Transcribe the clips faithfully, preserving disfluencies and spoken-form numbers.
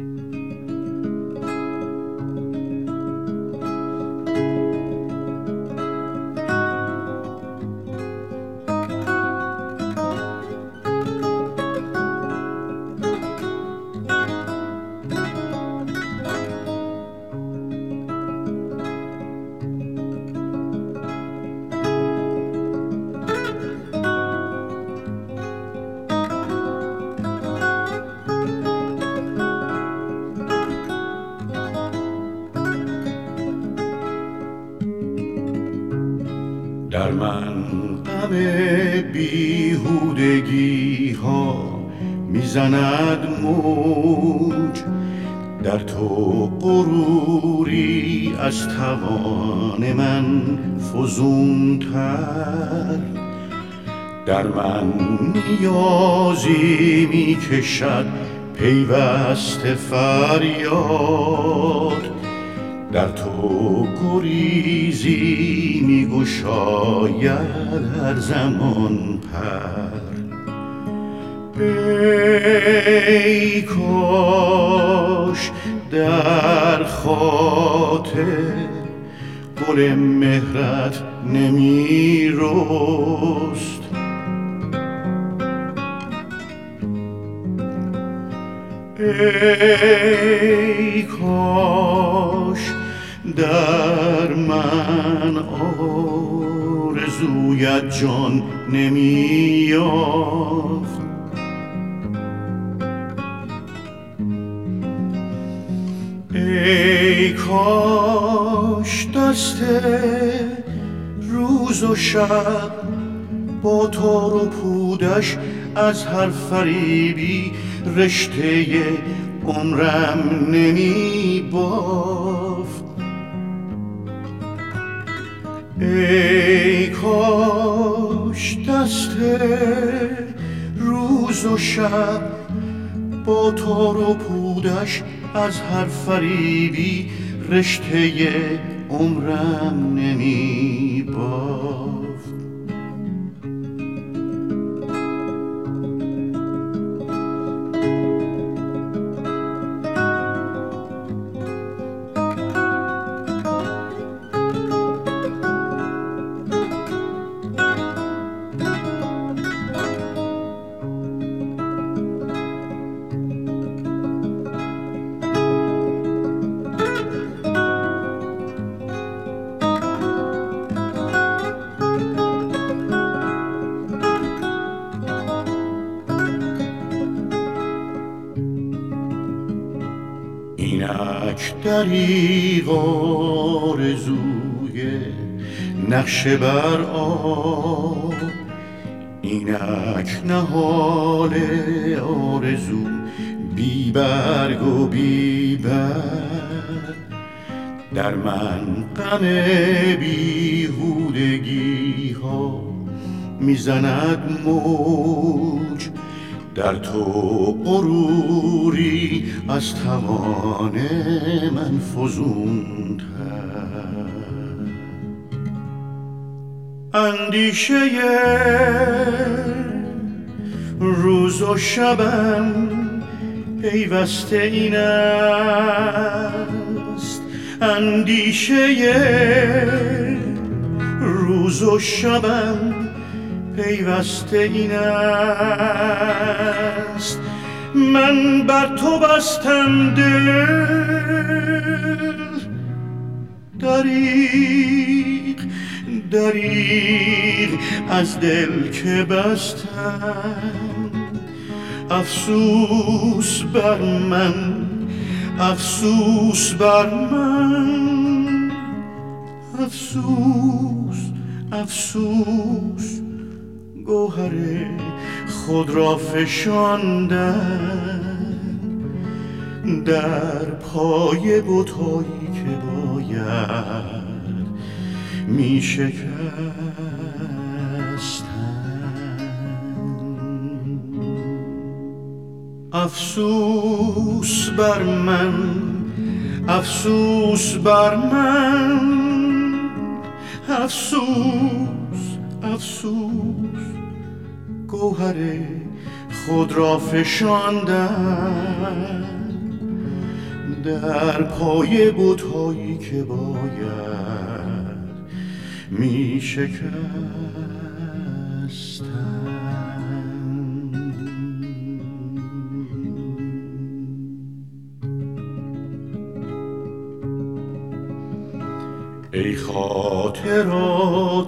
در من غم بیهودگی ها میزند موج، در تو غروری از توان من فزونتر. در من نیازی میکشد پیوسته فریاد، در تو گریزی میگشاید هر زمان پر. ای کاش در خاطر گل مهرت نمی رست، ای کاش در من آرزویت جان نمی یافت. ای کاش دست روز و شب با تار و پودش از هر فریبی رشته عمرم نمی بافت. ای کاش دست روز و شب با تار و پودش از هر فریبی رشته عمرم نمی بافت. اینک دریغ آرزوی نقشه بر آب، اینک نهال آرزو بی برگ و بی بر. در من غم بیهودگی ها میزند موج، در تو غروری از توان من فزونتر. اندیشه روز و شبم پیوسته این است، اندیشه روز و شبم پیوسته این است. من بر تو بستم دل، دریغ دریغ از دل که بستم. افسوس بر من، افسوس بر من، افسوس افسوس گوهر خود را فشاندن در پای بتایی که باید می شکستن. افسوس بر من، افسوس بر من، افسوس افسوس گوهر خود را فشاندن در پای بت‌هایی که باید می شکستم. ای خاطرات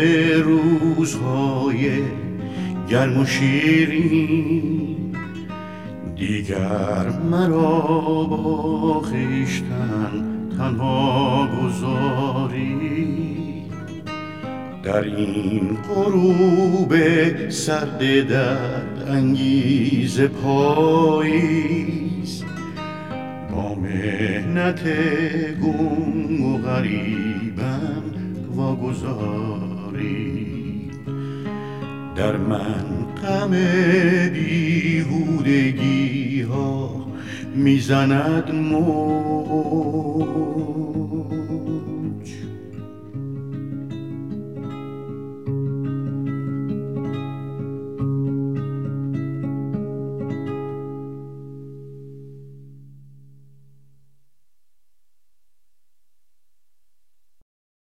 روزهای گرم و شیرین، دیگر مرا با خویشتن تنها گذاری. در این غروب سرد درد انگیز پاییز، با محنت گم و غریبم واگذاری. در من غم بیهودگی ها میزند موج،